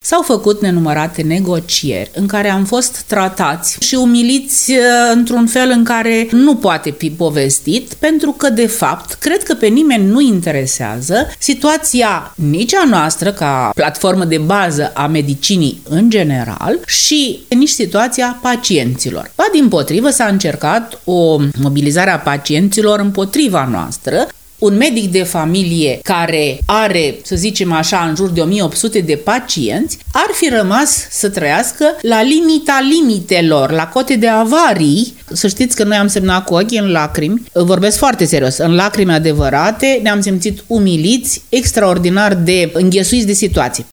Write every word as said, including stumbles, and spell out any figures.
s-au făcut nenumărate negocieri în care am fost tratați și umiliți într-un fel în care nu poate fi povestit, pentru că, de fapt, cred că pe nimeni nu interesează situația nici a noastră ca platformă de bază a medicinii în general și nici situația pacienților. Ba dimpotrivă, s-a încercat o mobilizare a pacienților împotriva noastră. Un medic de familie care are, să zicem așa, în jur de o mie opt sute de pacienți, ar fi rămas să trăiască la limita limitelor, la cote de avarii. Să știți că noi am semnat cu ochii în lacrimi, vorbesc foarte serios, în lacrimi adevărate, ne-am simțit umiliți, extraordinar de înghesuiți de situație.